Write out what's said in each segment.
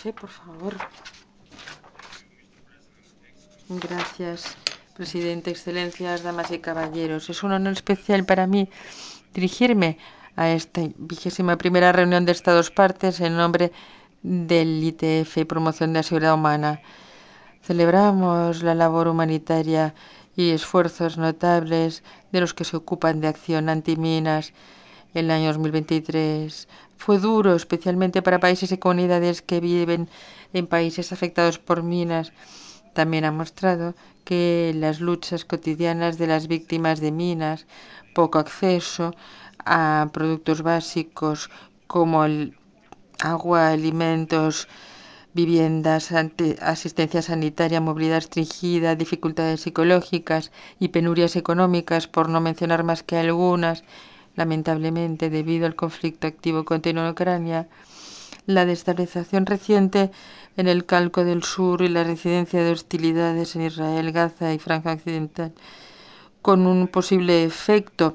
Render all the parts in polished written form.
José, por favor. Gracias, presidente, excelencias, damas y caballeros. Es un honor especial para mí dirigirme a esta 21ª reunión de Estados partes en nombre del ITF y Promoción de la Seguridad Humana. Celebramos la labor humanitaria y esfuerzos notables de los que se ocupan de acción antiminas en el año 2023. Fue duro, especialmente para países y comunidades que viven en países afectados por minas. También ha mostrado que las luchas cotidianas de las víctimas de minas, poco acceso a productos básicos como el agua, alimentos, viviendas, asistencia sanitaria, movilidad restringida, dificultades psicológicas y penurias económicas, por no mencionar más que algunas, lamentablemente debido al conflicto activo continuo en Ucrania, la desestabilización reciente en el Calco del Sur y la reincidencia de hostilidades en Israel, Gaza y Franja Occidental, con un posible efecto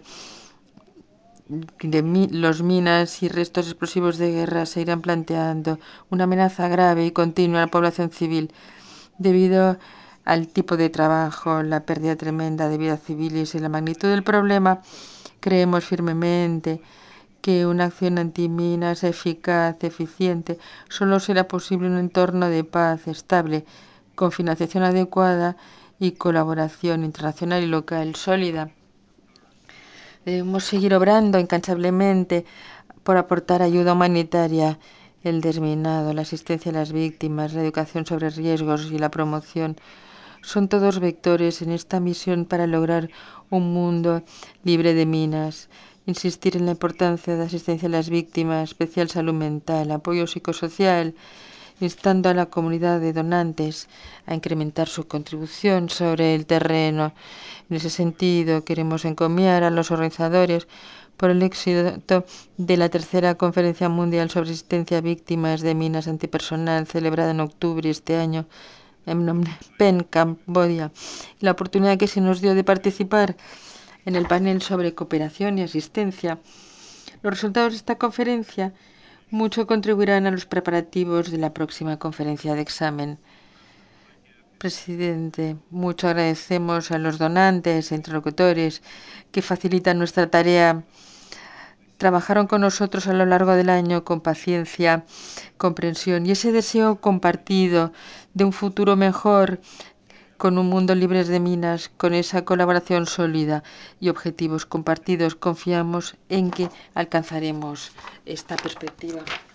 de los minas y restos explosivos de guerra, se irán planteando una amenaza grave y continua a la población civil debido al tipo de trabajo, la pérdida tremenda de vidas civiles y la magnitud del problema. Creemos firmemente que una acción antiminas eficaz, eficiente, solo será posible en un entorno de paz estable, con financiación adecuada y colaboración internacional y local sólida. Debemos seguir obrando incansablemente por aportar ayuda humanitaria, el desminado, la asistencia a las víctimas, la educación sobre riesgos y la promoción. Son todos vectores en esta misión para lograr un mundo libre de minas. Insistir en la importancia de asistencia a las víctimas, especial salud mental, apoyo psicosocial, instando a la comunidad de donantes a incrementar su contribución sobre el terreno. En ese sentido, queremos encomiar a los organizadores por el éxito de la tercera Conferencia Mundial sobre Asistencia a Víctimas de Minas Antipersonal, celebrada en octubre este año en Phnom Penh, Camboya, y la oportunidad que se nos dio de participar en el panel sobre cooperación y asistencia. Los resultados de esta conferencia mucho contribuirán a los preparativos de la próxima conferencia de examen. Presidente, mucho agradecemos a los donantes e interlocutores que facilitan nuestra tarea. Trabajaron con nosotros a lo largo del año con paciencia, comprensión y ese deseo compartido de un futuro mejor con un mundo libre de minas. Con esa colaboración sólida y objetivos compartidos, confiamos en que alcanzaremos esta perspectiva.